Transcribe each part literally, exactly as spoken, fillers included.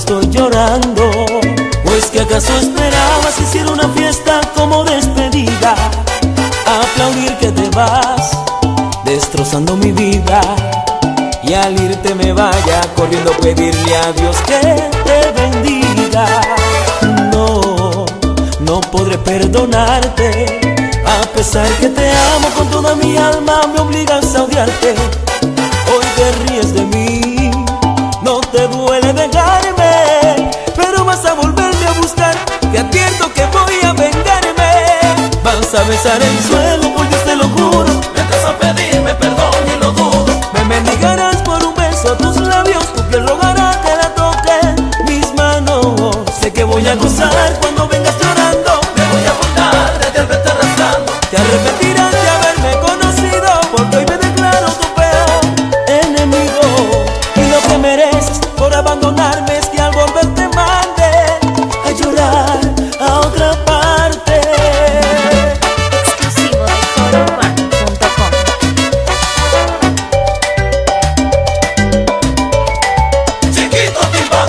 estoy llorando, ¿o es que acaso esperabas hiciera una fiesta como despedida? Aplaudir que te vas, destrozando mi vida, y al irte me vaya corriendo a pedirle a Dios que te bendiga. No, no podré perdonarte, a pesar que te amo con toda mi alma, me obligas a odiarte. Hoy te ríes de mí, no te duele dejarme, pero vas a volverme a buscar, te advierto que voy a vengarme. Vas a besar el suelo, por Dios te lo juro, vendrás a pedirme perdón y lo dudo. me mendigarás por un beso a tus labios, tu piel rogará que la toque mis manos. Sé que voy a gozar cuando vengas llorando, Me voy a burlar de ti al verte arrastrando. te arrepentirás de haberme conocido, porque hoy me declaro tu peor enemigo. Y lo que mereces por abandonarme es que al volver te mande a llorar a otra parte. Exclusivo de coro urbano punto com. Chiquito Timbán.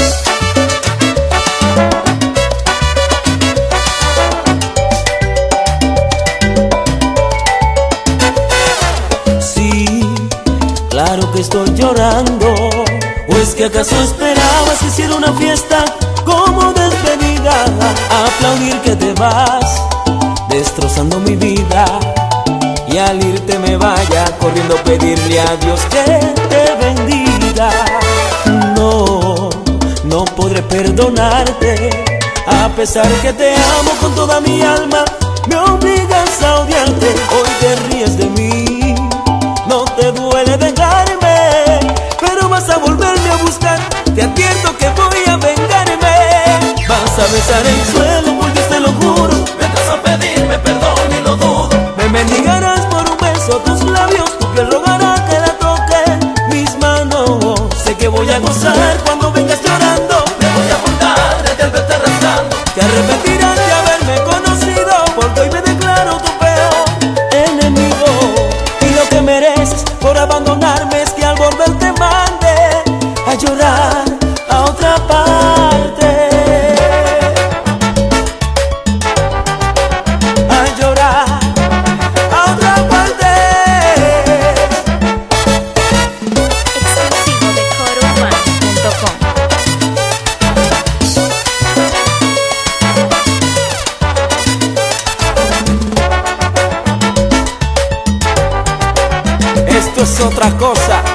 Sí, claro que estoy llorando, ¿o es que acaso esperabas hiciera una fiesta como despedida? Aplaudir que te vas, destrozando mi vida, y al irte me vaya corriendo a pedirle a Dios que te bendiga. No, no podré perdonarte, a pesar que te amo con toda mi alma, me obligas a odiarte. Hoy te ríes de mí, no te duele dejarme, pero vas a volverme a buscar, te advierto que voy a vengarme. Vas a besar el suelo, por Dios te lo juro, Vendrás a pedirme perdón y lo dudo. me mendigarás por un beso a tus labios, tu piel rogará que la toque mis manos. Sé que voy a gozar cuando vengas llorando, Me voy a burlar de ti al verte arrastrando. te arrepentirás de haberme conocido, porque hoy me declaro tu peor enemigo. Y lo que mereces por abandonarme es que al volver te mande a llorar a otra parte. A llorar a otra parte. Exclusivo de coro urbano punto com. Esto es otra cosa.